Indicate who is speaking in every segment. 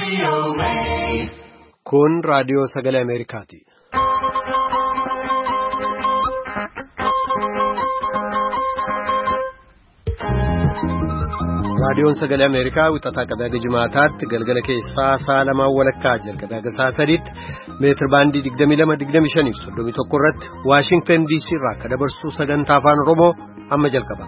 Speaker 1: Kun raadiyoo sagalee Ameerikaati. Raadiyoon sagalee Ameerikaa wixataa qabee haga Jimaataatti galgala keessaa sa'a lamaan walakkaa jalqabee haga sa'a sadiitti meetir baandii 22-25 fi 31 irratti Waashingtan DC irraa akka dabarsu sagantaa afaan Oromoo amma jalqaba.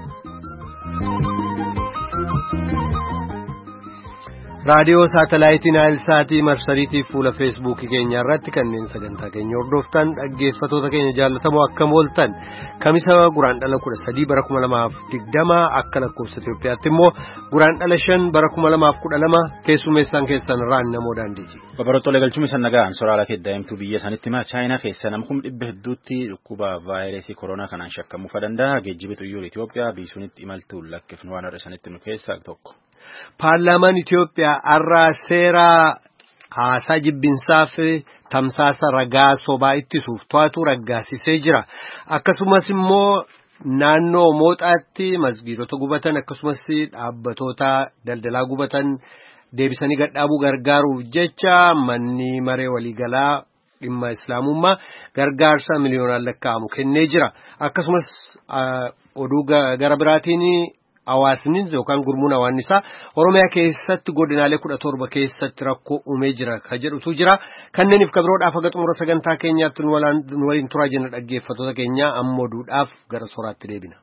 Speaker 1: Raadiyoo saatalaayitii Naayilsaatii marsariitii fuula feesbuukii keenya irratti kanneen sagantaa keenya hordoftan dhaggeeffatoota keenya jaallatamoo akkam ooltan kamisa guraandhala 13 bara 2020 akka lakkoofsa Itoophiyaatti immoo guraandhala 5 bara 2012 keessummeessaan keessan irraan namoo daandiiti.
Speaker 2: Babaroottolee galchuun isaan nagaan soraala keddaa'imtuu biyya sanitti himaa chaayinaa keessa namkum dhibba hedduutti dhukkuba vaayirasii koronaa kanaan shakkamuu danda'a geejjiba xiyyaara Itoophiyaa biisuunitti imaltuu lakkifnu waan har'a sanitti nu keessaa tokko. Paarlaamaan Itoophiyaa har'a seera haasaa jibbinsaaf tamsaasa ragaa sobaa ittisuuf to'atu raggaasisee jira. Akkasumas immoo naannoo mooxaatti masgiidota gubatan akkasumas dhaabbatoota daldalaa gubatan deebisanii gadhaabuu gargaaruuf jecha manni maree waliigalaa dhimma islaamummaa gargaarsa miliyoonaan lakkaa'amu kennee jira. Akkasumas oduu gara biraatiin hawaasni yookaan gurmuun hawaannisaa Oromiyaa keessatti godinaalee 17 keessatti rakkoo uumee jira ka jedhutu jira. Kanneeniif kabiroodhaaf haga xumura sagantaa keenyaatti nu waliin turaa jenna dhaggeeffatoota keenya amma oduudhaaf gara soraatti deebina.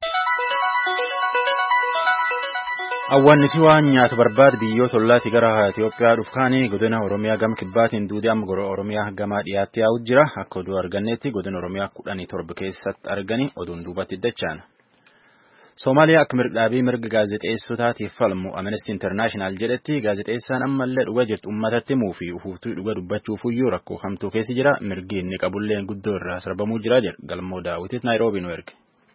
Speaker 2: Awwaannisi waan nyaata barbaadu biyyoota ollaatti gara Itoophiyaa dhufkaanii godina Oromiyaa gama kibbaatiin duudii amma gara Oromiyaa gama dhiyaatti yaa'u jira. Akka oduu arganneetti godina Oromiyaa 17 keessatti arganii oduun duubatti dachaan. Soomaaliyaa akka mirga gaazexeessotaatiif falmu Amnesty International jedhetti gaazexeessaan ammallee dhugaa jirtu uummatatti himuu fi ufuuftuu dhugaa dubbachuufiyyuu rakkoo hamtuu keessa jira. Mirgi inni qabulleen guddoo irraa sarbamuu jira jedha Galmoo Daawitiif Naayiroobii nu erge.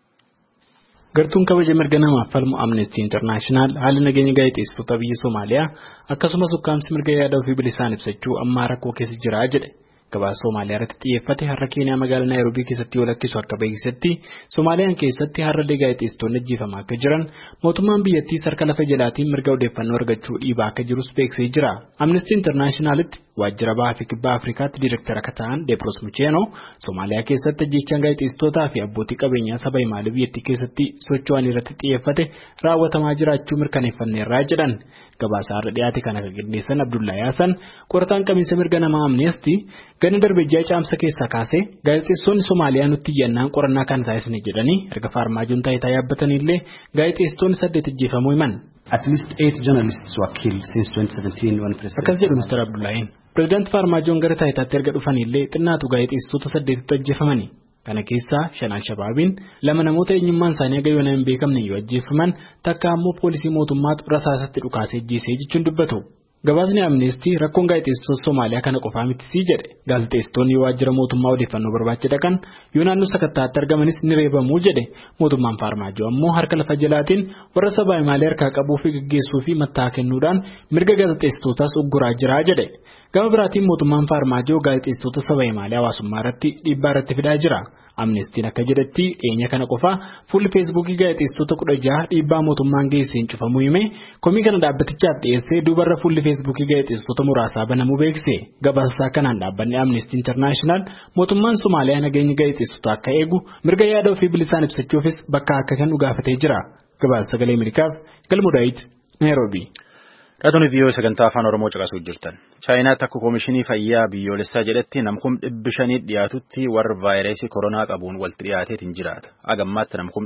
Speaker 3: Gartuun kabaja mirga namaaf falmu Amnesty International haala nageenya gaazexeessitoota biyya Soomaaliyaa akkasumas ukkaamsi mirga yaada ofii bilisaan ibsachuu amma rakkoo keessa jira jedhe. Gabaasa Soomaaliyaa irratti xiyyeeffate har'a Keeniyaa magaalaa Naayiroobii keessatti yoo lakkisu akka beeksisetti Soomaaliyaan keessatti har'a gaazexeessitoonni ajjeefamaa akka jiran mootummaan biyyattii harka lafa jalaatiin mirga odeeffannoo argachuu dhiibaa akka jirus beeksisee jira. Amnesty Internationalitti waajjira bahaa fi kibbaa Afrikaatti diirektara akka ta'an Deepros Mucheenoo Soomaaliyaa keessatti ajjeechaan gaazexeessitootaa fi abbootii qabeenyaa saba himaalee biyyattii keessatti socho'an irratti xiyyeeffate raawwatamaa jiraachuu mirkaneeffanneerraa jedhan. Gabaasa har'a dhiyaate kana kan qindeessan Abdullahi Hassan qorataan qabiinsa mirga namaa Amnesty gana darbejjaa caamsa keessaa kaasee gaazexeessonni Soomaaliyaa nutti iyyannaan qorannaa kan taasisne jedhanii erga Faarmaajoon taayitaa yaabbatanillee gaazexeessitoonni 8 ajjeefamuu himan.
Speaker 4: At least 8 journalists were killed since 2017 when President.
Speaker 3: Akkas jedhu Mr. Abdullahi. President Faarmaajoon gara taayitaatti erga dhufanillee xinnaatu gaazexeessitoota 8tu ajjeefamani. Kana keessaa 5 Al-Shabaabiin 2 namoota eenyummaan isaanii aga yoona hin beekamne yoo ajjeefaman takka ammoo poolisii mootummaatu rasaasatti dhukaasee ajjeesee jechuun dubbatu. Gabaasni Amnesty rakkoon gaazexeessitoota Soomaaliyaa kana qofaa miti jedhe. Gaazexeessitoonni waajjira mootummaa odeeffannoo barbaacha dhaqan yoo naannoo sakattaatti argamanis ni reebamuu jedhe. Mootummaan Faarmaajoo ammoo harka lafa jalaatiin warra sabaa himaalee harkaa qabuu fi gaggeessuu fi matta'aa kennuudhaan mirga gaazexeessitootaas ugguraa jira jedhe. Gama biraatiin mootummaan Faarmaajoo gaazexeessitoota sabaa himaalee hawaasummaa irratti dhiibbaa irratti fidaa jira. Amnestiin akka jedhetti dhiyeenya kana qofaa fuulli feesbuukii gaazexeessitoota 16 dhiibbaa mootummaan geesseen cufamuu hime komii kana dhaabbatichaaf dhiyeessee duubarra fuulli feesbuukii gaazexeessitoota muraasaa banamuu beekse. Gabaasaa kanaan dhaabbanni Amnesty International mootummaan Somaaliyaa nageenya gaazexeessitoota akka eegu mirga yaada ofii bilisaan ibsachuufis bakka akka kennu gaafatee jira. Gabaasa sagalee Ameerikaaf Galmoo Daawit Naayiroobii.
Speaker 2: Raadiyoo viiyoo sagantaa afaan Oromoo caqasuu jirtan. Chaayinaatti akka Koomishinii Fayyaa biyyoolessaa jedhetti namkum 500 dhiyaatutti warra vaayirasii koronaa qabuun walitti dhiyaateetiin jiraata. Agammaatti namkum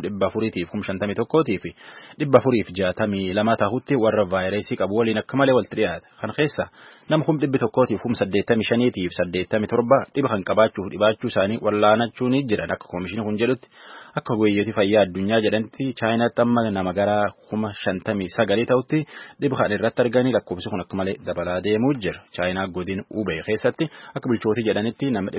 Speaker 2: 451 fi 462 tahutti warra vaayirasii qabu waliin akka malee walitti dhiyaata. Kan keessa namkum 185 fi 87 dhiba kan qabaachuuf dhibaachuu isaanii wallaanachuun jiran akka Koomishinii kun jedhutti. Akka guyyooti fayyaa addunyaa jedhanti Chaayinaatti amma nama gara 59 ta'utti dhiba kan irratti arganii lakkoofsi kun akka malee dabalaa deemuu jira. Chaayinaa godin Ubey keessatti akka bulchootii jedhanitti nama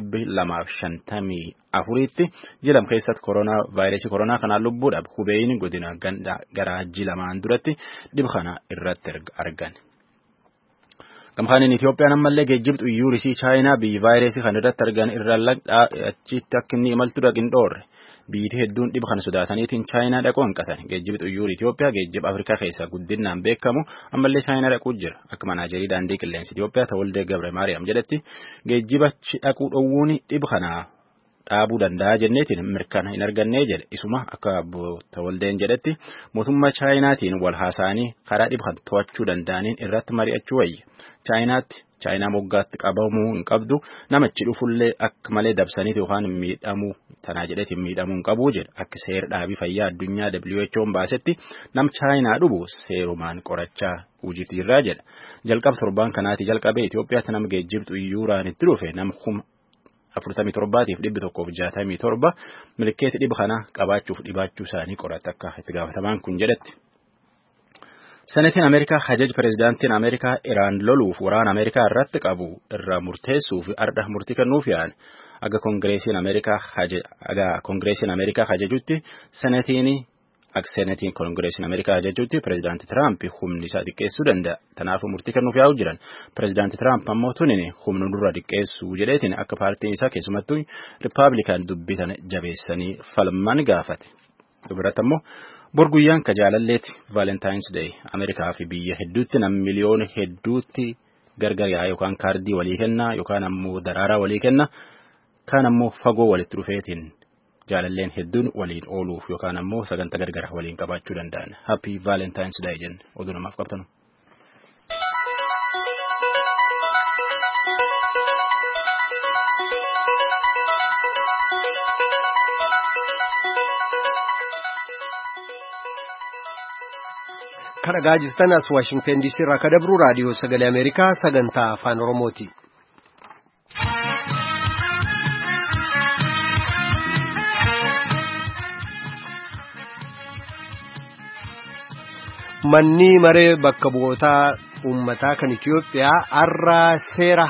Speaker 2: 254tti jilam keessatti vaayirasii koronaa kanaan lubbuudhaaf Ubeyin godina gara jilamaan duratti dhiba kana irratti argan. Gamhaan Itoophiyaan ammallee geejjiba xiyyaara Chaayinaa biyya vaayirasii kan irratti argan irraa achitti akka inni imaltu dhaqin dhoorre. biyyi hedduun dhiba kana sodaataniitiin chaayinaa dhaquu hanqatan geejjibi xuyyoora Itoophiyaa geejjiba Afrikaa keessaa guddinaan beekamu ammallee chaayinaa dhaquu jira akka manaajerii daandii qilleensa Itoophiyaa Tawaldee Gabre Maariyaam jedhetti geejjiba dhaquu dhowwuun dhiba kana dhaabuu danda'a jenneetiin mirkana hin argannee jedhe isuma akka Tawaldeen jedhetti mootummaa chaayinaatiin wal haasa'anii karaa dhiba kana to'achuu danda'aniin irratti mari'achuu wayya chaayinaa moggaatti qabamuu hin qabdu namichi dhufullee akka malee dabsaniiti yookaan miidhamuu tanaa jedhetiin miidhamuu hin qabuu jedha akka seera dhaabii fayyaa addunyaa WHO'n baasetti nam chaayinaa dhubu seerumaan qorachaa hojiitti jirraa jedha jalqaba torbaan kanaati jalqabee Itoophiyaatti nama geejjiba xuyyooraan itti dhufe nama 47,167 milkeetti dhiba kana qabaachuuf dhibaachuu isaanii qorata akka itti gaafatamaan kun jedhetti. Senetiin Ameerikaa hajaj pireezidaantiin Ameerikaa Iraan loluuf waraana Ameerikaa irratti qabu irraa murteessuuf arda murtii kennuuf yaa'an aga Koongireesiin Ameerikaa hajajutti Senetiin Koongireesiin Ameerikaa hajajutti pireezidaantii Tiraamp humni isaa xiqqeessuu danda'a. Kanaafuu murtii kennuuf yaa'u jiran. Pireezidaantii Tiraamp ammoo tunini humna dura xiqqeessuu jedheetiin akka paartiin isaa keessumattuu Rippaabilikaan dubbitan jabeessanii falman gaafate. Dubarratti ammoo borguyyaan ka jaalalleeti Valentine's Day Ameerikaa fi biyya hedduutti nam miliyoona hedduutti gargar yaa'a yookaan kaardii walii kenna yookaan ammoo daraaraa walii kenna kaan ammoo fagoo walitti dhufeetiin jaalalleen hedduun waliin ooluuf yookaan ammoo sagantaa gargara waliin qabaachuu danda'an. Happy Valentine's Day jenne oduu namaaf qabtanu.
Speaker 1: Kan dhagaa jirtan as Washington DC irraa kan dabru raadiyoo sagalee Ameerikaa sagantaa afaan Oromooti. Manni maree bakka bu'ootaa uummataa kan Itoophiyaa har'a seera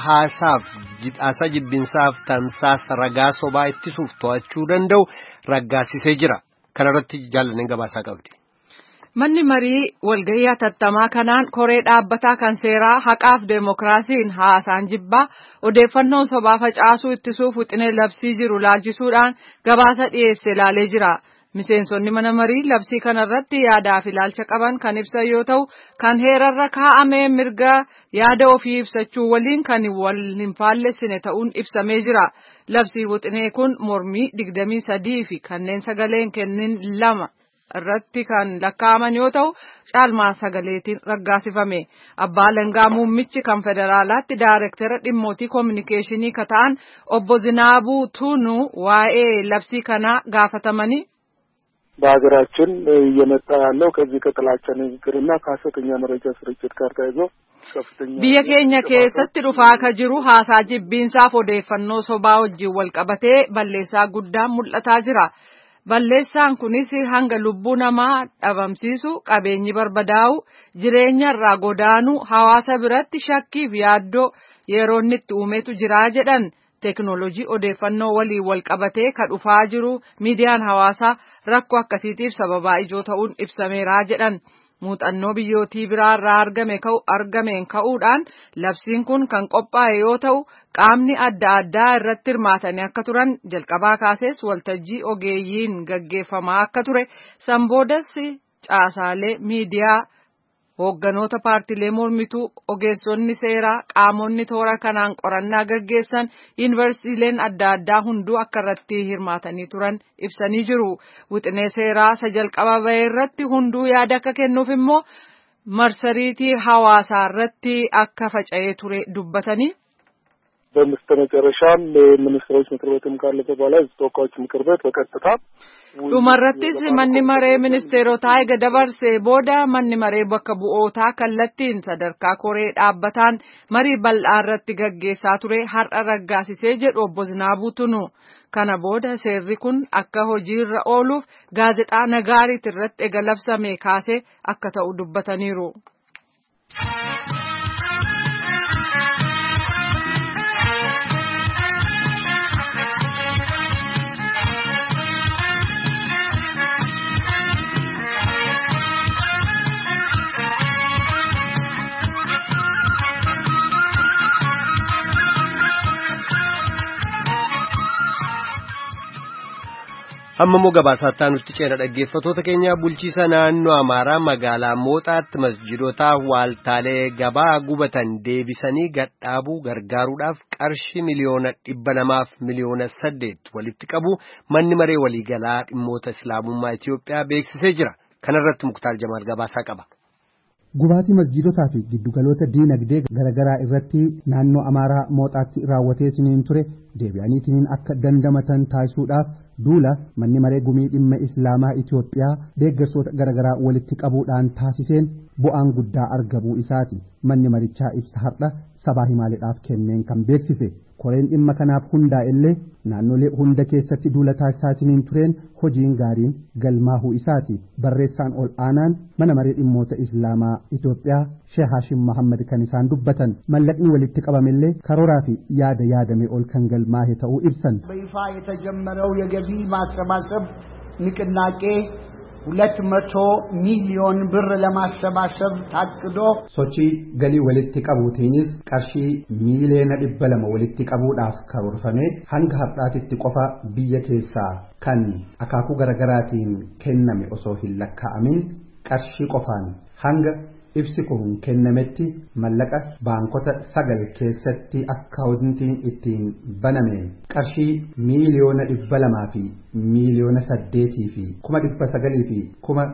Speaker 1: haasaa jibbinsaaf tamsaasa ragaa sobaa ittisuuf to'achuu danda'u raggaasisee jira. Kana irratti jaallaneen gabaasaa qabdi.
Speaker 5: Manni marii walgahii hatattamaa kanaan koree dhaabbataa kan seeraa haqaaf deemokiraasiin haasaan jibbaa odeeffannoon sobaa facaasuu ittisuuf wixinee labsii jiru laalchisuudhaan gabaasa dhiyeesse ilaalee jira. Miseensonni mana marii labsii kanarratti yaadaa fi ilaalcha qaban kan ibsan yoo ta'u kan heerarra kaa'amee mirga yaada ofii ibsachuu waliin kan wal hin faallessine ta'uun ibsamee jira. Labsii wixinee kun mormii 23 fi kanneen sagaleen kennin 2 irratti kan lakkaa'aman yoo ta'u caalmaa sagaleetiin raggaasifame. Abbaa Alangaa Muummichi kan federaalaatti daayirektara dhimmootii koominikeeshinii kan ta'an obbo Zinaabuu Tunuu waa'ee labsii kanaa gaafatamanii
Speaker 6: በሀገራችን እየመጣ ያለው ከዚህ ከጥላቻ ንግግርና ከሐሰተኛ መረጃ ስርጭት ጋር ተያይዞ ከፍተኛ
Speaker 5: biyya keenya keessatti dhufaa ka jiru haasaa jibbiinsaaf odeeffannoo sobaa wajjin wal qabatee balleessaa guddaan mul'ataa jira. Balleessaan kunis hanga lubbuu namaa dhabamsiisu, qabeenyi barbadaa'u, jireenya irraa godaanu, hawaasa biratti shakkii fi yaaddoo yeroo inni itti uumetu jira jedhan. Teknoolojii odeeffannoo waliin wal qabatee ka dhufaa jiru miidiyaan hawaasaa rakkoo akkasiitiif sababaa ijoo ta'uun ibsameera jedhan. Muuxannoo biyyootii biraa irraa argameen ka'uudhaan labsiin kun kan qophaa'e yoo ta'u qaamni adda addaa irratti hirmaatanii akka turan jalqabaa kaasees waltajjii ogeeyyiin gaggeeffamaa akka ture sanboodas caasaalee miidiyaa hoogganoota paartiilee mormituu ogeessonni seeraa qaamonni toora kanaan qorannaa gaggeessan yuunivarsiitiileen adda addaa hunduu akka irratti hirmaatanii turan ibsanii jiru. Wixinee seeraa isa jalqaba ba'e irratti hunduu yaada akka kennuuf immoo marsariitii hawaasaa irratti akka faca'ee ture dubbatanii.
Speaker 6: በመጨረሻም ሚኒስትሮች ምክር ቤትም ካለፈ በኋላ ተወካዮች ምክር ቤት በቀጥታ
Speaker 5: dhumarrattis manni maree ministeerotaa eega dabarsee booda manni maree bakka bu'ootaa kallattiin sadarkaa koree dhaabbataan marii bal'aa irratti gaggeessaa ture har'a raggaasisee jedhu obbo Zinaabuu Tunuu. Kana booda seerri kun akka hojiirra ooluuf gaazexaa Nagaariit irratti eega labsamee kaasee akka ta'u dubbataniiru.
Speaker 1: Hammamoo gabaasaa nutti ceena dhaggeeffattoota keenya bulchiisa naannoo Amaaraa magaalaa Mooxaatti masjiidota waaltaalee gabaa gubatan deebisanii gadhaabuu gargaaruudhaaf qarshii miliyoona 200 fi miliyoona 8 walitti qabu manni maree waliigalaa dhimmoota Islaamummaa Itiyoophiyaa beeksisee jira. Kana irratti Muktaar Jamaal gabaasaa qaba.
Speaker 7: Gubaatii masjiidotaa fi giddugaloota diinagdee garaagaraa irratti naannoo Amaaraa Mooxaatti raawwateetiin ture deebi'aniitiin akka dandamatan taasisuudhaaf duula manni maree gumii dhimma Islaamaa Itiyoophiyaa deeggarsoota garaagaraa walitti qabuudhaan taasiseen bu'aan guddaa argamuu isaati. Manni marichaa ibsa har'a sabaa himaaleedhaaf kenneen kan beeksise. Koreen dhimma kanaaf hundaa'ellee naannolee hunda keessatti duula taasisaatiin tureen hojiin gaariin galmaahuu isaati. Barreessaan ol aanaan mana maree dhimmoota Islaamaa Itiyoophiyaa Sheekh Haashim Muhammad kan isaan dubbatan mallaqni walitti qabamellee karooraa fi yaada yaadame ol kan galmaahe ta'uu ibsan.
Speaker 8: በይፋ የተጀመረው የገቢ ማሰባሰብ ንቅናቄ 200 ሚሊዮን ብር ለማሰባሰብ ታቅዶ
Speaker 7: ሶቺ ገሊ ወልቲ ቀቡቲንስ ቀርሺ ሚሊዮን 200 ወልቲ ቀቡዳፍ ከወርፈሜ ሃንጋ ሀጣቲቲ ቆፋ ብየ ኬሳ ከን አካኩ ገረገራቲን ከነሜ ኦሶ ሂለካአሚን ቀርሺ ቆፋን ሃንጋ ibsi kun kennametti mallaqa baankota 9 keessatti akkaawuntiin ittiin baname qarshii miliyoona 200 fi miliyoona 8 fi 900 fi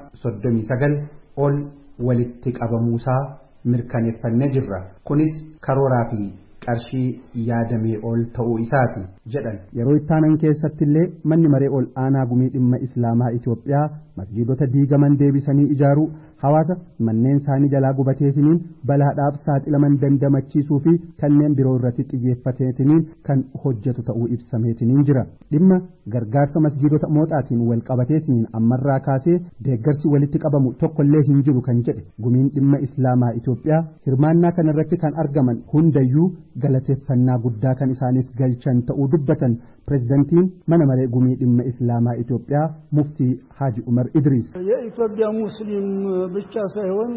Speaker 7: 39 ol walitti qabamuusaa mirkaneeffannee jirra. Kunis karooraa fi qarshii yaadamee ol ta'uu isaati jedhan. Yeroo ittaanan keessatti illee manni maree ol aanaa gumii dhimma Islaamaa Itiyoophiyaa masjiidota diigaman deebisanii ijaaruu hawaasa manneen isaanii jalaa gubateetiniin balaadhaaf saaxilaman dandamachiisuu fi kanneen biroo irratti xiyyeeffateetiniin kan hojjetu ta'uu ibsameetiniin jira. Dhimma gargaarsa masjiidota mooxaatiin wal qabateetiniin ammarraa kaasee deeggarsi walitti qabamu tokkollee hin jiru kan jedhe gumiin dhimma Islaamaa Itiyoophiyaa hirmaannaa kanarratti kan argaman hundayyuu galateeffannaa guddaa kan isaaniif galchan ta'uu dubbatan. Pirezidantiin mana maree gumii dhimma Islaamaa Itiyoophiyaa muftii Haaji Umar Idris
Speaker 9: የኢትዮጵያ ሙስሊም ብቻ ሳይሆን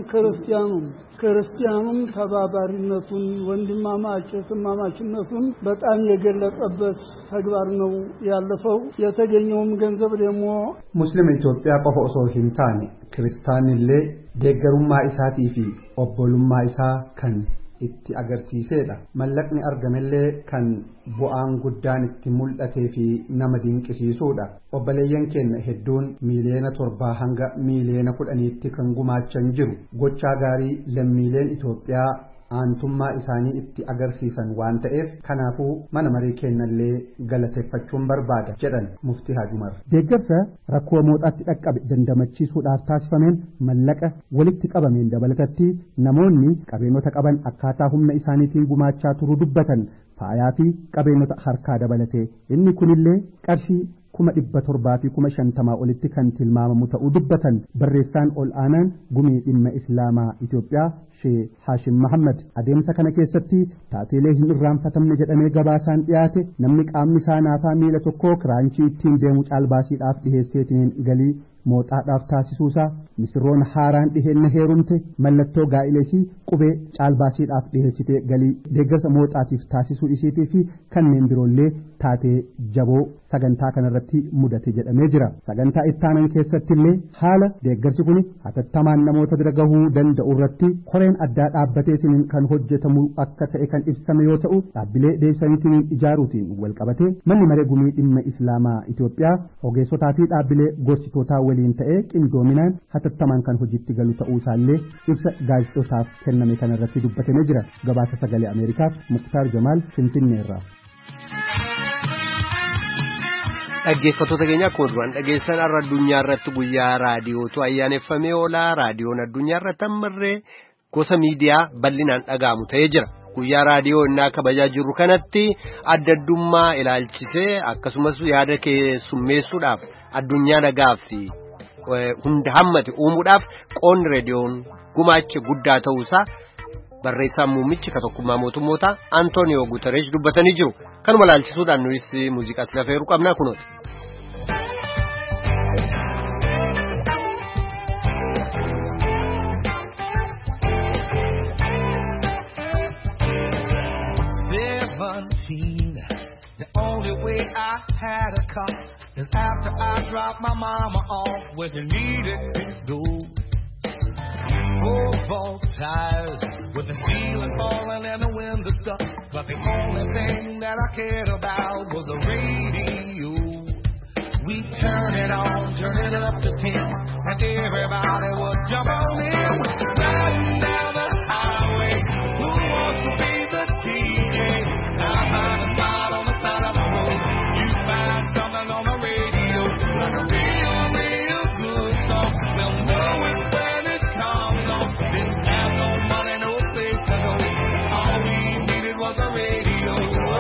Speaker 9: ክርስቲያኑም ተባባሪነቱን ወንድማማችነቱን በጣም የገለጸበት ተግባር ነው ያለፈው። የተገኘውም ገንዘብ ደግሞ
Speaker 7: ሙስሊም ኢትዮጵያ ቆፎሶ ሂንታኒ ክርስቲያንሌ ደገሩማ ኢሳቲፊ ኦቦሉማ ኢሳ ከን itti agarsiiseedha. Mallaqni argamellee kan bu'aan guddaan itti mul'atee fi nama dinqisiisuudha. Obboleeyyan keenya hedduun miliyoona 7 hanga miliyoona 10tti kan gumaachan jiru. Gochaa gaarii lammiileen Itoophiyaa aantummaa isaanii itti agarsiisan waan ta'eef kanaafuu mana maree kennallee galateeffachuun barbaada jedhan muftii Haaji Umar. Deeggarsa rakkoo mooxaatti dhaqqabe dandamachiisuudhaaf taasifameen mallaqa walitti qabameen dabalatatti namoonni qabeenyota qaban akkaataa humna isaaniitiin gumaachaa turuu dubbatan faayaa fi qabeenyota harkaa dabalatee inni kunillee qarshii 700 fi 50 olitti kan tilmaamamu ta'uu dubbatan. Barreessaan ol aanaan gumii dhimma Islaamaa Itiyoophiyaa Sheekh Haashim Muhammad adeemsa kana keessatti taateelee hin irraanfatamne jedhamee gabaasaan dhiyaate namni qaamni isaa naafaa miila tokko kiraanchii ittiin deemu caalbaasiidhaaf dhiheesseetiin galii mooxaadhaaf taasisuusaa misirroon haaraan dhiheenna heerumte mallattoo gaa'ilee fi qubee caalbaasiidhaaf dhiheessitee galii deeggarsa mooxaatiif taasisuu isiitii fi kanneen biroollee taatee jaboo sagantaa kanarratti mudate jedhamee jira. Sagantaa ittaanan keessatti illee haala deeggarsi kun hatattamaan namoota bira gahuu danda'u irratti koreen addaa dhaabbateetiin kan hojjetamu akka ta'e kan ibsame yoo ta'u dhaabbilee deebisaniitiin ijaaruutiin wal qabatee manni maree gumii dhimma Islaamaa Itiyoophiyaa ogeessotaa fi dhaabbilee gorsitootaa waliin ta'ee qindoominaan hatattamaan kan hojiitti galu ta'uu isaallee ibsa gaazexootaaf kenname kanarratti dubbatamee jira. Gabaasa sagalee Ameerikaaf Muktaar Jamaal Finfinneerraa.
Speaker 1: Dhaggeeffattoota keenya akkuma duraan dhageessan har'a addunyaa irratti guyyaa raadiyootu ayyaaneffamee oola. Raadiyoon addunyaa irratti ammarree gosa miidiyaa bal'inaan dhaga'amu ta'ee jira. Guyyaa raadiyoo innaa kabajaa jirru kanatti adda addummaa ilaalchisee akkasumas yaada keessummeessuudhaaf addunyaa nagaaf hunda hammate uumuudhaaf qoonni raadiyoon gumaacha guddaa ta'uusaa barreessaan muummichi tokkummaa mootummootaa Antooniyoo Guuteresh dubbatanii jiru. Kanuma ilaalchisuudhaan nuyi muuziqaas lafeeru qabnaa kunooti.
Speaker 10: The only way I had a car is after I drop my mama off where she needed to go. Four vault tires with the ceiling falling and the windows stuck. But the only thing that I cared about was the radio. We turn it on, turn it up to 10, and everybody would jump on in. Riding down the highway, who wants to be the DJ? I find a spot on the side of the road. You find something on the radio, like a real, real good song. They'll know it when it comes on. Didn't have no money, no place to go. All we needed was a radio.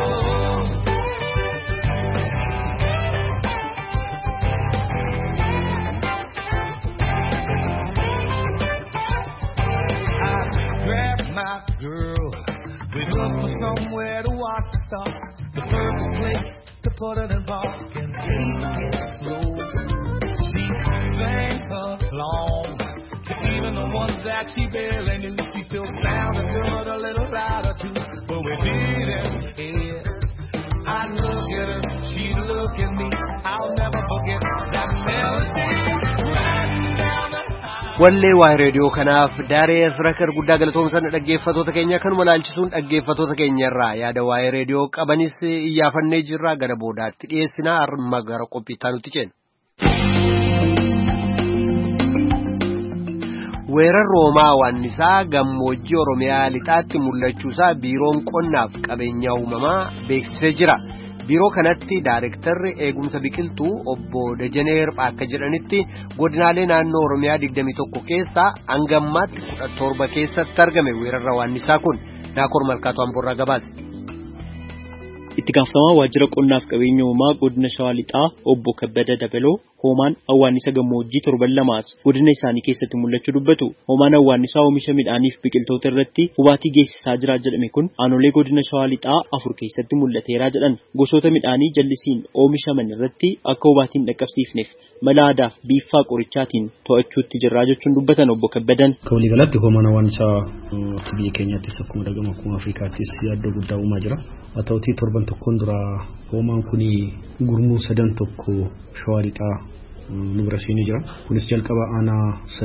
Speaker 10: My girl, we look for somewhere to watch the stars, the perfect place to put it in park and take it slow. She sang along to even the ones that she barely knew. She still sounded good a little louder too, but we didn't care. I'd look at her, she'd look at me. I'll never forget that melody.
Speaker 1: wallee waa reediyoo kanaaf daaree asrakar guddaa galatoomsan dhaggeeffatoota keenya kan walaalchisuun dhaggeeffatoota keenyarraa yaada waa'ee reediyoo qabanis iyyaafannee jirra gara boodaatti dhiyeessinaa harma gara qophiitti nuti ceena. weerar roomaa waannisaa gammoojjii oromiyaa lixaatti mul'achuusaa biiroon qonnaaf qabeenya uumamaa beeksisee jira. biiroo kanatti daayirektarri eegumsa biqiltuu obbo Dajaneer akka jedhanitti godinaalee naannoo Oromiyaa 21 keessaa hangammaatti 17 keessatti argame weerarra waannisaa kun Daakor Malkaatu Amborraa gabaase.
Speaker 11: itti gaafatamaa waajjira qonnaaf qabeenya uumamaa godina Shawaa Lixaa obbo Kabbada Dabaloo hoomaan awwaannisa gammoojjii 7 godina isaanii keessatti mul'achuu dubbatu. Hoomaan awwaannisaa oomisha midhaaniif biqiltoota irratti hubaatii geessisaa jira jedhame kun aanolee godina Shawaa Lixaa 4 keessatti mul'ateera jedhan. Gosoota midhaanii jallisiin oomishaman irratti akka hubaatiin dhaqqabsiifneef mala aadaaf biifaa qorichaatiin to'achuutti jirraa jechuun dubbatan obbo Kabbadan.
Speaker 4: Kawalii galatti hoomaan awwaannisaa biyya keenyaattis akkuma dhagama akkuma Afrikaattis yaaddoo guddaa uumaa jira. Haa ta'utii torban tokkoon dura hoomaan kun gurmuu 3 Shawaa Lixaa nu bira seenee jira. Kunis jalqaba aanaa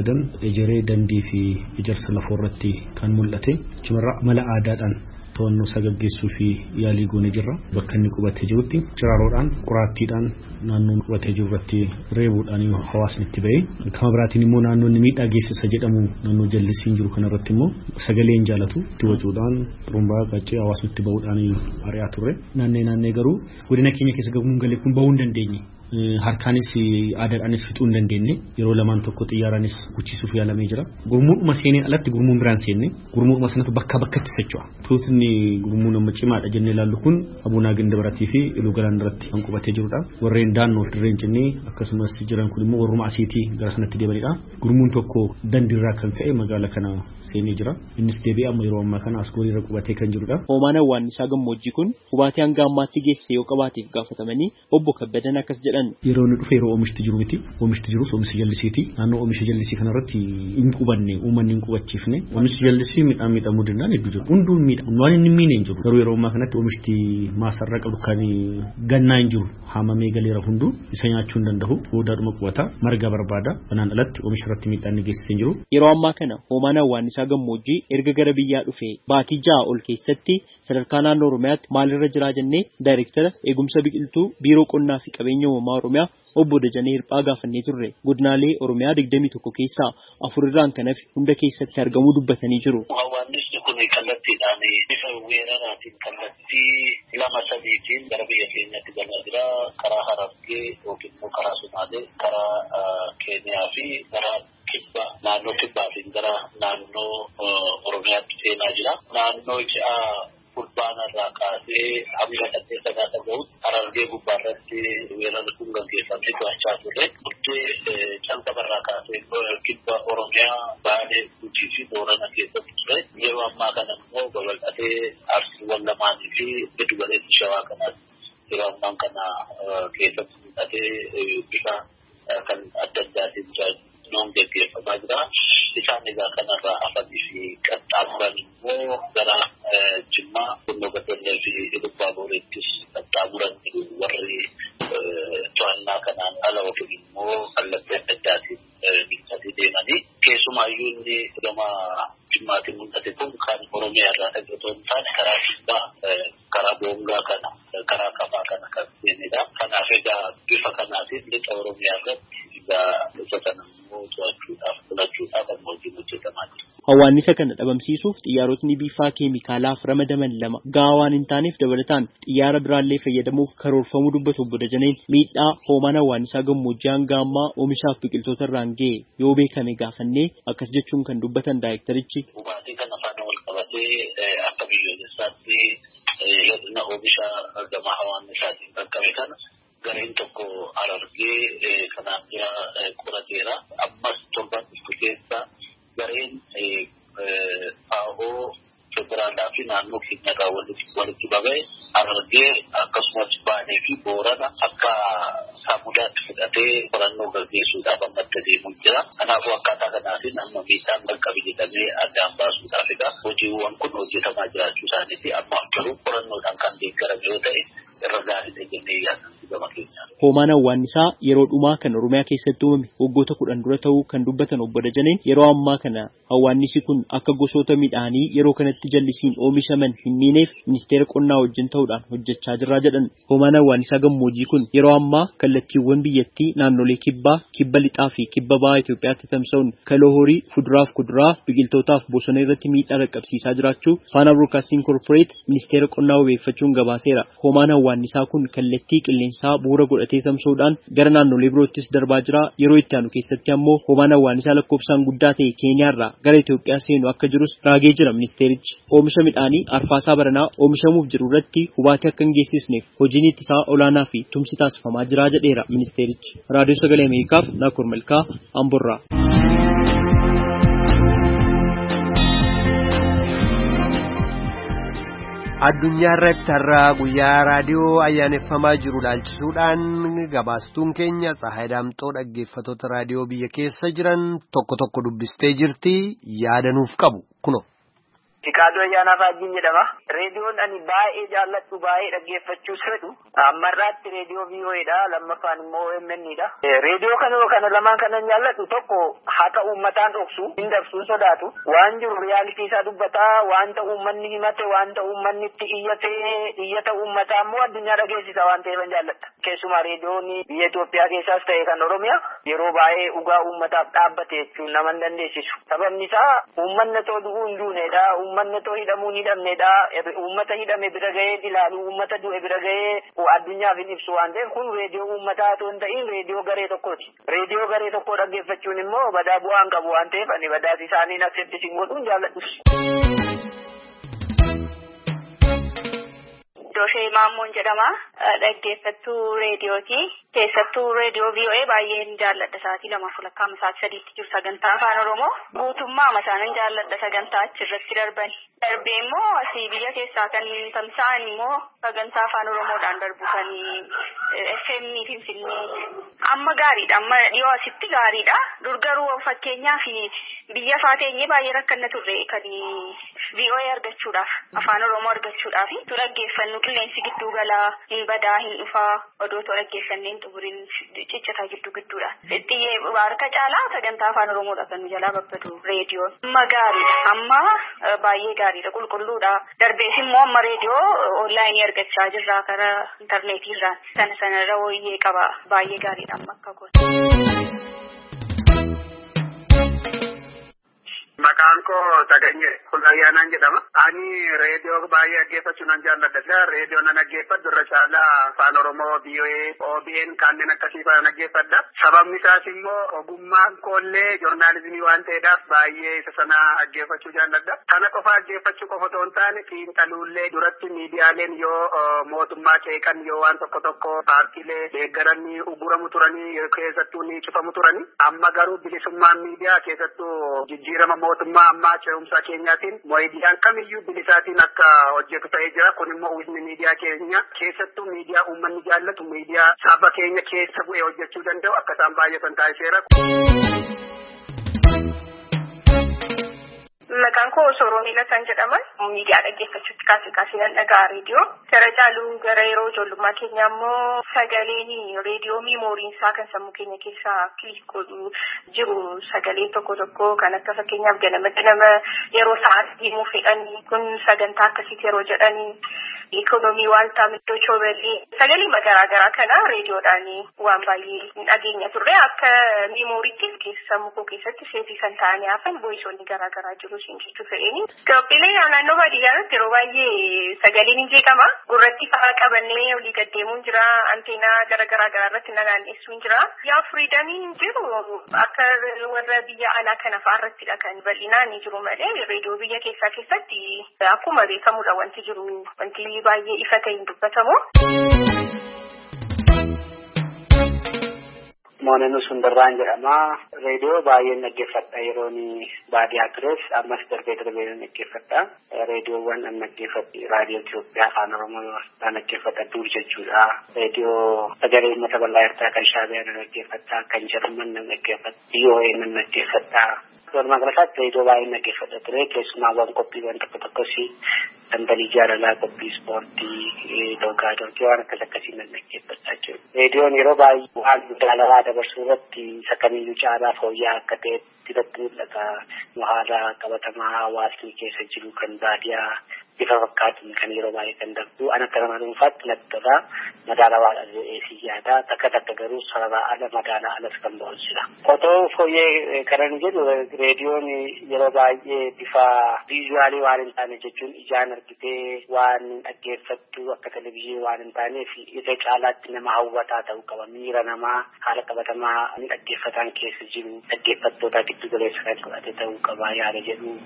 Speaker 4: 3 ejeree dandii fi ijarsa lafoo irratti kan mul'ate. Cimarra mala aadaadhaan to'annoo sagaggeessuu fi yaalii goone jirra. Bakka inni qubatee jirutti ciraaroodhaan qoraattiidhaan naannoo qubatee jiru irratti reebuudhaan hawaasni itti ba'ee. Kama biraatiin immoo naannoonni miidhaa geessisa jedhamu naannoo jallisiin jiru kana irratti immoo sagaleen jaalatu itti wacuudhaan xurumbaa qaccee hawaasni itti ba'uudhaan ari'aa turre. Naannee garuu godina keenya keessa gamuun galee kun ba'uu hin dandeenye. Harkaanis aadaadhaanis fixuu hin dandeenye yeroo lamaan tokko xiyyaaraanis guchisuuf yaalamee jira. Gurmuudhuma seenee alatti gurmuun biraan seenne gurmuudhuma sanatu bakka bakkatti socho'a. Tuutni gurmuu nama cimaadha jennee ilaallu kun Abunaa Gindabaratii fi Iluu Galaan irratti kan qubatee jirudha. Warreen daannoo dirreen jennee akkasumas jiran kun immoo warruma asiitii gara sanatti deebanidha. Gurmuun tokko dandiirraa kan ka'e magaala kana seenee jira. Innis deebi'ee amma yeroo ammaa kana Asgoorii irra qubatee kan jirudha.
Speaker 11: Hoomaan awwaannisaa gammoojjii kun hubaatii hanga ammaatti geesse yoo qabaateef gaafatamanii obbo Kabbadan akkas jedhan.
Speaker 4: Yeroo inni dhufe yeroo oomishti jiru miti. Oomishti jirus oomisha jallisiiti. Naannoo oomisha jallisii kanarratti hin qubanne uummanni hin qubachiifne. Oomishi jallisii midhaan miidhamuu danda'an hedduu jiru. Hunduun miidhamu waan inni miine hin jiru. Garuu yeroo ammaa kanatti oomishti maasarraa qabdu kan gannaa hin jiru. Haamamee galeera hunduu isa nyaachuu hin danda'u. Boodaadhuma qubata marga barbaada. Banaan alatti oomisha irratti miidhaan geessisee hin jiru.
Speaker 11: Yeroo ammaa kana hoomaan awwaannisaa gammoojjii erga gara biyyaa dhufe baatii 6 ol keessatti sadarkaa naannoo Oromiyaatti maalirra jira jennee daayirektara eegumsa biqiltuu biiroo qonnaa fi qabeenya uumamaa Oromiyaa obbo Dajanee Hirphaa gaafannee turre. Godinaalee Oromiyaa 21 keessaa 4 irraan kan hafe hunda keessatti argamuu dubbatanii jiru.
Speaker 12: Awwaannisni kun kallattiidhaan bifa weeraraatiin kallattii 2-3tiin gara biyya keenyatti galaa jira. Karaa Harargee yookiin immoo karaa Sumaalee, karaa Keeniyaa fi karaa kibba naannoo kibbaatiin gara naannoo Oromiyaatti seenaa jira. Naannoo ji'a Fulbaanarraa kaasee hanga saddeettaadhaa ta'utti Harargee gubbaarratti weerarri kun gaggeeffamee to'achaa turre. Buddee calqabarraa kaasee kibba Oromiyaa Baalee Gujii fi Boorana keessatti ture. Yeroo ammaa kana immoo babal'atee Arsiiwwan lamaanii fi giddu galeessi Shawaa kanaatti yeroo ammaa kana keessatti mul'atee bifa kan adda addaatiin noon gaggeeffamaa jira. Isaan egaa kanarraa hafanii fi qaxxaamuran immoo gara Jimmaa, Bunnoo Baddallee fi Ilubbaa Booreettis qaxxaamuran warri to'annaa kanaan ala ofiin immoo kallattii adda addaatiin bitatee deemanii keessumaayyuu inni gama jimmaatiin mul'ate kun kan Oromiyaa irraa dhaggeeffatu hin taane karaa kibbaa karaa boongaa kana karaa kafaa kana kan seenedha. Kanaaf egaa bifa kanaatiin lixa Oromiyaa irratti egaa isa sana immoo to'achuudhaaf filachuudhaaf kan hojiin hojjetamaa jira.
Speaker 11: Hawaannisa kana dhabamsiisuuf xiyyaarotni biifaa keemikaalaaf ramadaman 2 gahaa waan hin taaneef dabalataan xiyyaara biraallee fayyadamuuf karoorfamuu dubbatu Obbo Dajaneen miidhaa hoomaan hawaannisaa gammoojjii hanga ammaa oomishaaf biqiltoota irraan ga'e yoo beekame gaafannee akkas jechuun kan dubbatan daayirektarichi.
Speaker 12: Hubaatii kana faana wal qabatee akka biyyoolessaatti hir'ina oomisha gama hawaannisaatiin qaqqabe kana gareen tokko Harargee kanaan dura qorateera. Ammas torban dhuftu keessa gareen faahoo federaalaa fi naannoo keenyarraa walitti qabee Harargee akkasumas Baalee fi Boorana akka saamudaatti fudhatee qorannoo gaggeessuudhaaf ammatti deemuu jira. Kanaafuu akkaataa kanaatiin amma miidhaan qaqqabe jedhamee addaan baasuudhaaf egaa hojiiwwan kun hojjetamaa jiraachuu isaaniiti. Ammaaf garuu qorannoodhaan kan deeggarame yoo ta'e irra gaariidha jennee yaadna gama keenyaan.
Speaker 11: Hoomaan hawaannisaa yeroo dhumaa kan Oromiyaa keessatti uumame waggoota 10 dura ta'uu kan dubbatan Obbo Dajaneen yeroo ammaa kana hawaannisi kun akka gosoota midhaanii yeroo kanatti jallisiin oomishaman hin miineef ministeera qonnaa wajjin ta'uudhaan hojjechaa jirra jedhan. Hoomaan hawaannisaa gammoojjii kun yeroo ammaa kallattiiwwan biyyattii naannolee kibba lixaa fi kibba bahaa Itoophiyaatti tamsa'uun kaloo horii, fuduraaf kuduraa, biqiltootaaf bosona irratti miidhaa qaqqabsiisaa jiraachuu Faana Broadcasting Corporate ministeera qonnaa wabeeffachuun gabaaseera. Hoomaan hawaannisaa kun kallattii qilleensaa bu'uura godhatee tamsa'uudhaan gara naannolee biroottis darbaa jira. Yeroo itti aanu keessatti ammoo hoomaan hawaannisaa lakkoofsaan guddaa ta'e Keeniyaarraa gara Itoophiyaa seenu akka jirus raagee jira ministeerichi. Oomisha midhaanii arfaasaa baranaa oomishamuuf jiru irratti hubaatii akka hin geessisneef hojiin ittisaa olaanaa fi tumsi taasifamaa jira jedheera ministeerichi. Raadiyoo Sagalee Ameerikaaf Naakur Malkaa Amborraa.
Speaker 1: Addunyaa irratti har'a guyyaa raadiyoo ayyaaneffamaa jiru ilaalchisuudhaan gabaastuun keenya Tsahaay Daamxoo dhaggeeffattoota raadiyoo biyya keessa jiran tokko dubbistee jirti yaadanuuf qabu kuno.
Speaker 13: Fiqaaduu ayyaanaa Faajjiin jedhama. Reediyoon ani baay'ee jaalladhu baay'ee dhaggeeffachuus fedhu. Ammarraatti reediyoo VOAdha lammaffaan immoo OMNdha. Reediyoo kana lamaan kanan jaalladhu tokko haqa uummataan dhoksu hin dabsuu sodaatu waan jiru riyaalitii isaa dubbataa wanta uummanni himate wanta uummanni itti iyyata uummataa immoo addunyaa dhageessisa waan ta'eef jaalladha. Keessumaa reediyoon biyya Itoophiyaa keessaas ta'e kan Oromiyaa yeroo baay'ee dhugaa uummataaf dhaabbate jechuun nama hin dandeessisu. Sababni isaa uummanni too du'uu hin duuneedha. Uummanni too hidhamuu hin hidhamneedha. Uummata hidhame bira gahee ilaalu uummata du'e bira gahee addunyaaf hin ibsu waan ta'eef kun reediyoo uummataa otoo hin ta'in reediyoo garee tokkooti. Reediyoo garee tokkoo dhaggeeffachuun immoo badaa bu'aan qabu waan ta'eef ani badaas isaaniin akseepti godhuun jaalladhus.
Speaker 14: Doshee Maammoon jedhama. Dhaggeeffattuu reediyooti. Keessattuu reediyoo VOA baay'een jaalladha. Sa'aatii 2:00 sa'aatii 3tti jiru sagantaa afaan Oromoo. Guutummaa masaanan jaalladha sagantaa achirratti darban. Darbee immoo asii biyya keessaa kan tamsa'an immoo sagantaa afaan Oromoodhaan darbu kan FM Finfinnee. Amma gaariidha. Amma dhiyoo asitti gaariidha. Dur garuu fakkeenyaaf biyya faateenyee baay'ee rakkanna turre kan VOA argachuudhaaf afaan Oromoo argachuudhaaf tu dhaggeeffannu qilleensi gidduu galaa hin badaa hin dhufaa odootoo dhaggeeffanneen xumuriin ciccitaa gidduudha. Xiyyee harka caalaa sagantaa afaan Oromoodha kan nu jalaa babbadu reediyoon. Amma gaariidha. Amma baay'ee gaariidha qulqulluudha. Darbees immoo amma reediyoo onlaayinii argachaa jirra karaa intarneetiirraan sanarra wooyyee qaba baay'ee gaariidha amma akka gosa.
Speaker 15: Maqaan koo Taganyee Kullayyaanaan jedhama. Ani reediyoo baay'ee dhaggeeffachuu nan jaalladha. Reediyoo nan dhaggeeffadhu irra caalaa afaan Oromoo, VOA, OBN kanneen akkasii fa'aa dhaggeeffadha. Sababni isaas immoo ogummaan koollee joornaalizimii waan ta'eedhaaf baay'ee isa sana dhaggeeffachuu jaalladha. Kana qofa dhaggeeffachuu qofa otoo hin taane xiinxaluullee duratti miidiyaaleen yoo mootummaa qeeqan yoo waan tokko paartiilee deeggaranii uguramu turanii keessattuu ni cufamu turanii. Amma garuu bilisummaan miidiyaa keessattuu jijjiirama mootummaa ammaa ce'umsaa keenyaatiin miidiyaan kamiyyuu bilisaatiin akka hojjetu ta'ee jira. Kun immoo uwwisni miidiyaa keenya keessattuu miidiyaa uummanni jaallatu miidiyaa saba keenya keessa bu'ee hojjechuu danda'u akka isaan baay'atan taasiseera.
Speaker 14: Maqaan koo Soroon Ilataan jedhama. Miidiyaa dhaggeeffachuutti kaasee nan dhaga'a reediyoo. Gara caaluu gara yeroo ijoollummaa keenyaa immoo sagaleen reediyoo miimooriin isaa kan sammuu keenya keessaa kiliik godhu jiru sagalee tokko kan akka fakkeenyaaf ganama yeroo sa'aatii deemuu fedhanii kun sagantaa akkasiiti yeroo jedhanii ikonomii waaltaa middoo choobalii sagalee garaagaraa kana reediyoodhaan waan baay'ee dhageenya turre akka miimooriitti sammuu koo keessatti seetii kan ta'anii hafan voisoonni garaagaraa jiru siin jechuu fedheni. Qophiilee naannoo baadiyyaatti yeroo baay'ee sagaleen hin jeeqama. Gurratti fa'aa qabannee olii gaddeemuun jira. Anteenaa garaagaraa irratti naannessuun jira. Yaa firiidamiin jiru akka warra biyya alaa kana fa'aarrattidha kan bal'inaan jiru malee reediyoo biyya keessatti akkuma beekamudha wanti jiru wanti baay'ee ifa ta'e hin dubbatamu.
Speaker 15: Moonenu Sundarraan jedhama. Reediyoo baay'een dhaggeeffadha yeroon baadiyyaa tures ammas darbee dhaggeeffadha. Reediyoowwan an dhaggeeffadhe raadiyoo Itoophiyaa afaan Oromoo dhaggeeffadha dur jechuudha. Reediyoo sagalee uummata bal'aa ertaa kan Shaabiyyaa dhaggeeffadha. Kan Jarman dhaggeeffadha. VOA dhaggeeffadha. Walumaa galatti reediyoo baay'een dhaggeeffadha ture. Keessumaawwan qophiiwwan tokkos dambalii jaalalaa qophii ispoortii dorgommii waan akkasiin dhaggeeffachaa jiru. Reediyoon yeroo baay'ee waan jaalalaa dabarsuu irratti isa kamiyyuu caalaa fooyya'aa akka ta'etti irratti mul'ata. Haala qabatamaa hawaasni keessa jiru kan baadiyyaa bifa fakkaatuun kan yeroo baay'ee kan darbu an akka nama dhuunfaatti natti tola. Madaalawaadha fi yaada takka garuu sarara ala madaala alas kan ba'u jira. Otoo fooyyee kanan jedhu reediyoon yeroo baay'ee bifa viizuwaalii waan hin taane jechuun ijaan argitee waan dhaggeeffattu akka televizyiinii waan hin taaneef isa caalaatti nama hawwataa ta'uu qaba. Miira namaa haala qabatamaa ni dhaggeeffataan keessa jiru dhaggeeffattoota giddu galeessa kan godhate ta'uu qaba yaada jedhu.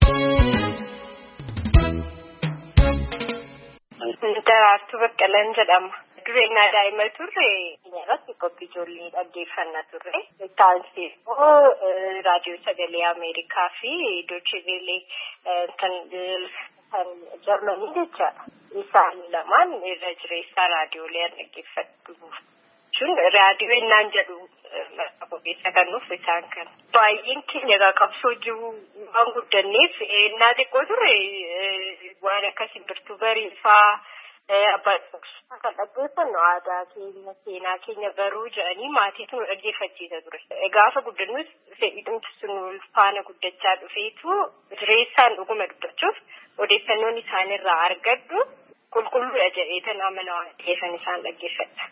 Speaker 14: Daraartuu Baqqalaan jedhama. Dureenyaa daa'ima turre irratti qophii ijoollee dhaggeeffannaa turre. Taansii raadiyoo sagalee Ameerikaa fi Doochiveelee kan Jarmanii jechaadha. Isaan lamaan irra jireessaa raadiyoolee dhaggeeffatu. Raadiyoo innaan jedhu qopheessa kan nuuf isaan kan. Baay'een keenya qabsoo jiru waan guddanneef innaa xiqqoo turre waan akka simbirtuu bariifaa abbaan kan dhaggeeffannu aadaa keenya seenaa keenya baruu jedhanii maatiitu nu dhaggeeffachiisa ture. Gaafa guddannus fedhiidhumti sun faana guddachaa dhufeetu jireessaan dhuguma dubbachuuf odeeffannoon isaanirraa argadhu qulqulluudha jedheetan amana waan ta'eefan isaan dhaggeeffadha.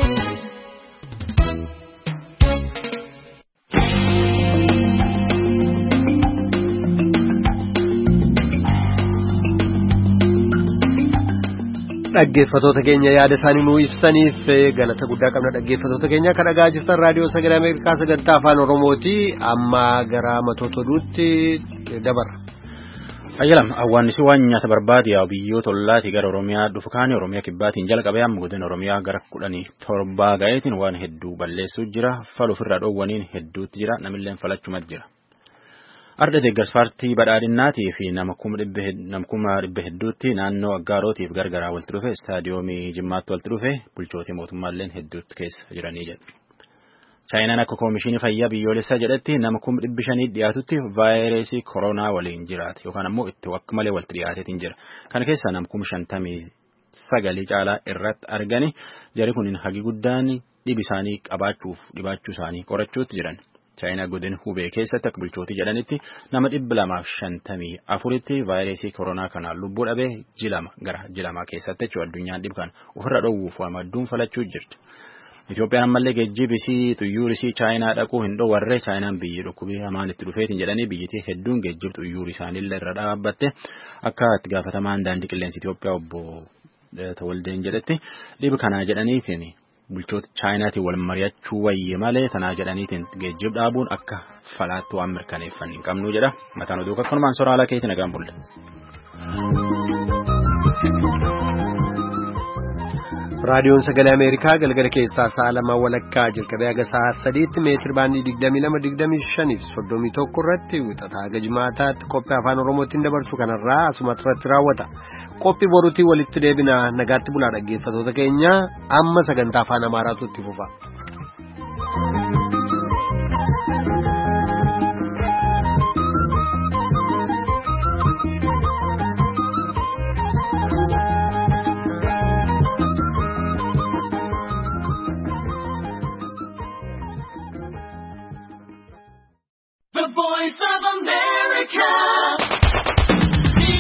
Speaker 1: Dhaggeeffatoota keenya yaada isaanii nuu ibsaniif galata guddaa qabna. Dhaggeeffatoota keenya kan dhagaa jirtan raadiyoo sagalee Ameerikaa sagantaa afaan Oromooti. Amma gara matoota oduutti dabarra.
Speaker 2: Ayyalam awwaannisi waan nyaata barbaade yaa biyyoota ollaati gara Oromiyaa dhufu kaanii Oromiyaa kibbaatiin jalqabee amma godina Oromiyaa gara 17 gaheetiin waan hedduu balleessuu jira. Faluu ofirraa dhoowwaniin hedduutti jira. Namilleen falachumat jira. Arda deeggarsa paartii badhaadhinnaatii fi nama kuma dhibba hedduutti naannoo Aggaarotiif gargaraa walitti dhufe istaadiyoomii Jimmaatti walitti dhufe bulchootii mootummaalleen hedduutti keessa jiranii jedhu. Chaayinaan akka koomishinii fayyaa biyyoolessaa jedhetti nama 500 dhiyaatutti vaayirasii koronaa waliin jiraate yookaan ammoo itti akka malee walitti dhiyaateetiin jira. Kana keessaa nama 59 caalaa irratti argani jari kunin hagi guddaan dhibi isaanii dhibaachuu isaanii qorachuutti jiran. Chaayinaa godina Hubee keessatti akka bulchootii jedhanitti nama 254tti vaayirasii koronaa kanaan lubbuu dhabee gara jilamaa keessatti jechuudha addunyaan dhibkan ofirra dhoowwuuf wamadduun falachuu jirti. Itoophiyaan ammallee geejjibisii xuyyuurisii Chaayinaa dhaquu hin dhoowwarre Chaayinaan biyyi dhukkubii hamaan itti dhufeetiin jedhanii biyyattii hedduun geejjib xuyyuurii isaaniillee irra dhaabbatte akka itti gaafatamaan daandii qilleensa Itoophiyaa obbo Tawaldeen jedhetti dhibi kanaa jedhaniitiin bulchoota Chaayinaatiin wal mari'achuu wayye malee tanaa jedhaniitiin geejjib dhaabuun akka falaatti waan mirkaneeffan hin qabnu jedha. Mataan oduu akkanumaan sooraalaa keetti nagaan bulle.
Speaker 1: Raadiyoon sagalee Ameerikaa galgala keessaa sa'a 2 walakkaa jalqabee haga sa'a 3tti meetir baandii 22-25 fi 31 irratti wixataa haga jimaataatti qophii afaan Oromootiin dabarsu kanarraa asumatti irratti raawwata. Qophii boruutii walitti deebina nagaatti bulaa dhaggeeffatoota keenya amma sagantaa afaan Amaaraatu itti fufa.